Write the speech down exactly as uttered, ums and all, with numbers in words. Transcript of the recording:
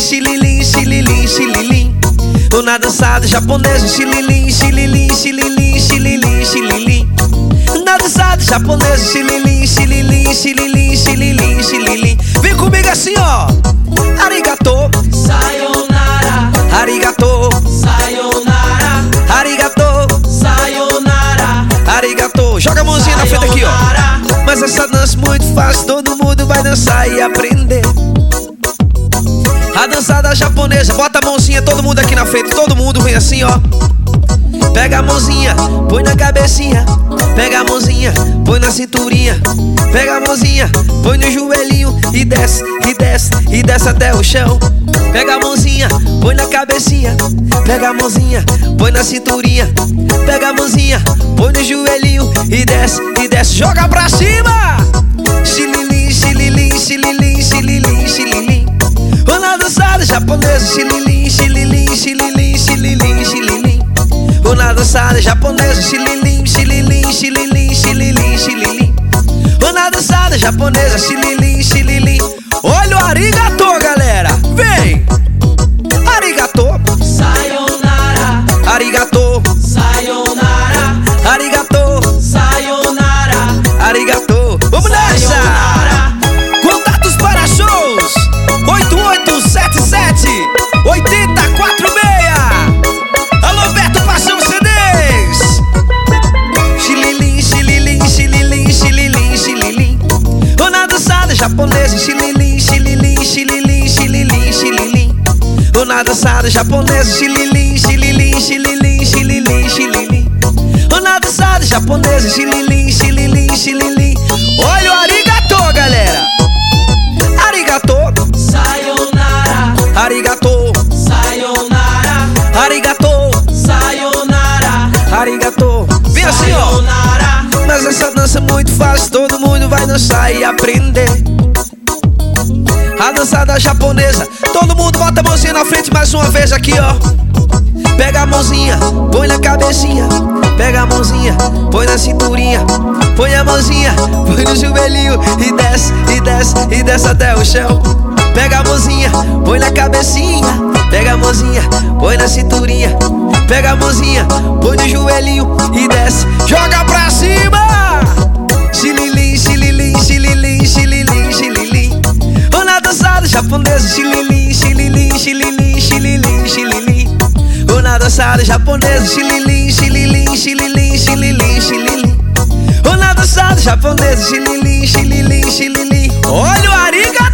xililim, xililim, xililim. Na dançada japonesa, xililim, xililim, xililim, xililim, xililim. Na dançada japonesa, xililim, xililim, xililim, xililim, xililim. Vem comigo assim, ó. Arigato, sayonara. Arigato, Sayonara. Arigato, Sayonara. Arigato. Joga a mãozinha na frente aqui, ó. Mas essa dança é muito fácil, todo mundo vai dançar e aprender. A dançada japonesa, bota a mãozinha, todo mundo aqui na frente, todo mundo vem assim, ó. Pega a mãozinha, põe na cabecinha. Pega a mãozinha, põe na cinturinha. Pega a mãozinha, põe no joelhinho. E desce, e desce, e desce até o chão. Pega a mãozinha, põe na cabecinha. Pega a mãozinha, põe na cinturinha. Pega a mãozinha, põe no joelhinho. E desce, e desce, joga pra cima. Xililim, xililim, xililim, xililim, xililim. Na dançada japonesa, xililim, xililim, xililim, xililim, xililim. Na dançada japonesa, xililim, xililim, xililim, xililim, xililim. Na dançada japonesa, xililim, xililim. Olha o arigato, galera, vem! Arigato, Sayonara. arigato, Sayonara. arigato, Sayonara. arigato. Vamos nessa! Sayonara. Contatos para shows oito oito sete sete oito zero quatro seis. Alô, Beto Paixão C Ds. Xililim, xililim, xililim, xililim, xililim. Na dançada japonesa, xililim, xililim, xililim, xililim, xililim. Na dançada japonesa, xililim, xililim, xililim, xililim, xililim. Na dançada japonesa, xililim, xililim, xililim. Olha o arigato, galera. Arigato, Sayonara. arigato, Sayonara. arigato, Sayonara. arigato. Vem assim, ó. Sayonara. Mas essa dança é muito fácil, todo mundo vai dançar e aprender. A dançada japonesa, todo mundo bota a mãozinha na frente mais uma vez aqui, ó. Pega a mãozinha, põe na cabecinha. Pega a mãozinha, põe na cinturinha. Põe a mãozinha, põe no joelhinho. E desce, e desce, e desce até o chão. Pega a mãozinha, põe na cabecinha. Pega a mãozinha, põe na cinturinha. Pega a mãozinha, põe no joelhinho. E desce, joga pra cima. Xililim, xililim, xililim, xililim, xililim. Na dançada japonesa, xililim, xililim, xililim, xililim, xililim. Na dançada japonesa, xililim, xililim, xililim, xililim, xililim. Na dançada japonesa, xililim, xililim, xililim. Olha o arigato.